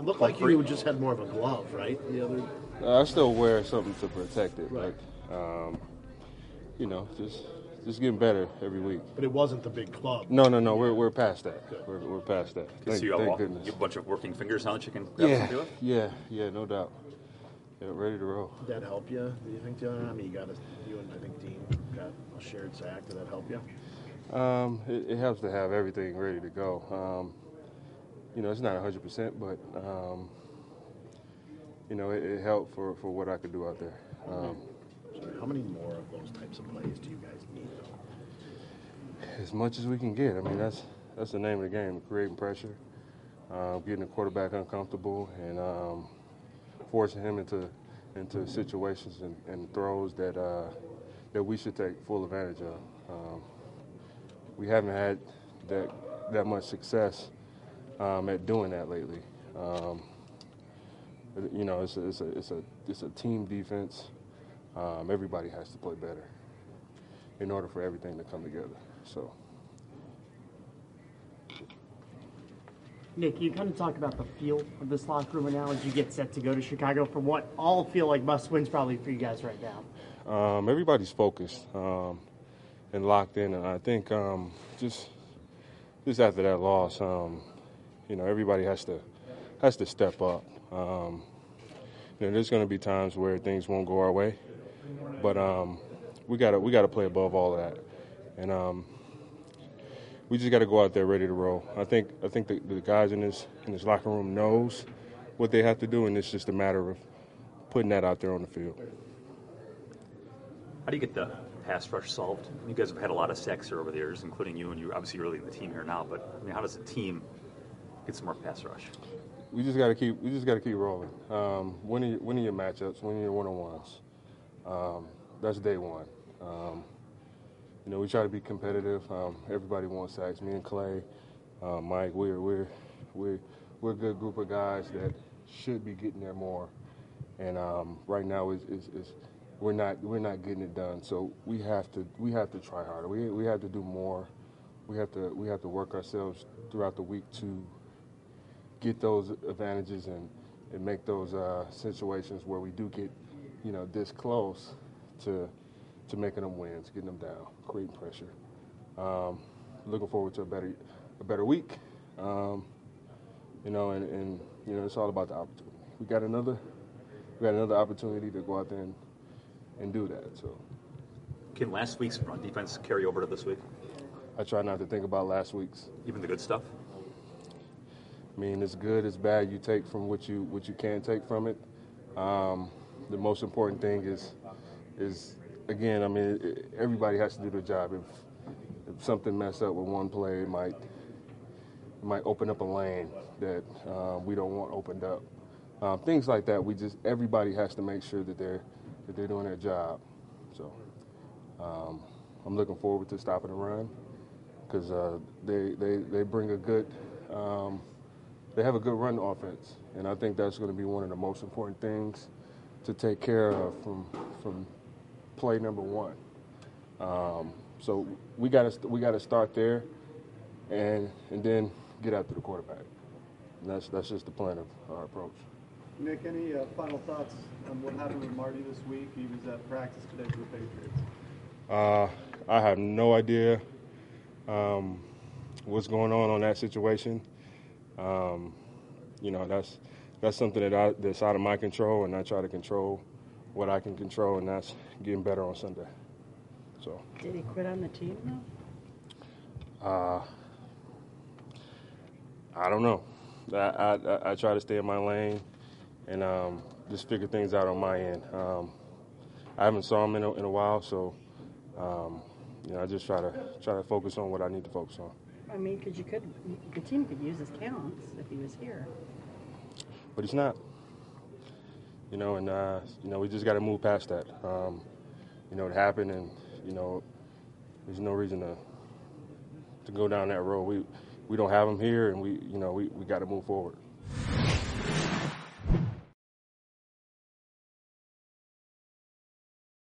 It looked like you just had more of a glove, right? The other. I still wear something to protect it, Right. but just getting better every week. But it wasn't the big club. No, we're past that. We're past that. So you Thank goodness. You have a bunch of working fingers now that you can grab something with? Yeah, no doubt. Yeah, ready to roll. Did that help you? Do you think the other? I mean, you and I think Dean got a shared sack. Did that help you? It helps to have everything ready to go. It's not 100%, but it helped for what I could do out there. How many more of those types of plays do you guys need, though? As much as we can get. I mean, that's the name of the game: creating pressure, getting the quarterback uncomfortable, and forcing him into situations and throws that we should take full advantage of. We haven't had that much success at doing that lately. It's a team defense. Everybody has to play better in order for everything to come together. So. Nick, you kind of talk about the feel of this locker room now as you get set to go to Chicago for what all feel like must-wins probably for you guys right now. Everybody's focused and locked in, and I think just after that loss, everybody has to step up. There's going to be times where things won't go our way, but we got to play above all of that, and we just got to go out there ready to roll. I think the guys in this locker room knows what they have to do, and it's just a matter of putting that out there on the field. How do you get the pass rush solved? You guys have had a lot of sacks here over the years, including you, and you're obviously early in the team here now. But I mean, how does the team get some more pass rush? We just got to keep rolling. Winning your matchups, winning your one-on-ones. That's day one. We try to be competitive. Everybody wants sacks. Me and Clay, Mike, we're a good group of guys that should be getting there more. And right now we're not getting it done. So we have to try harder. We have to do more. We have to work ourselves throughout the week to get those advantages and make those situations where we do get this close to making them wins, getting them down, creating pressure. Looking forward to a better week. And it's all about the opportunity. We got another opportunity to go out there and do that. So, can last week's run defense carry over to this week? I try not to think about last week's. Even the good stuff? I mean, it's good, it's bad. You take from what you can take from it. The most important thing is again, I mean, everybody has to do their job. If something messed up with one play, it might open up a lane that we don't want opened up. Things like that. Everybody has to make sure that they're doing their job. So I'm looking forward to stopping the run because they bring a good. They have a good run offense, and I think that's going to be one of the most important things to take care of from play number one. So we got to start there, and then get after the quarterback. And that's just the plan of our approach. Nick, any final thoughts on what happened with Marty this week? He was at practice today for the Patriots. I have no idea what's going on that situation. That's something that's out of my control, and I try to control what I can control, and that's getting better on Sunday. So. Did he quit on the team now? I don't know. I try to stay in my lane and just figure things out on my end. I haven't saw him in a while, so I just try to focus on what I need to focus on. I mean, because the team could use his talents if he was here. But he's not. We just got to move past that. It happened, and there's no reason to go down that road. We don't have him here, and we got to move forward.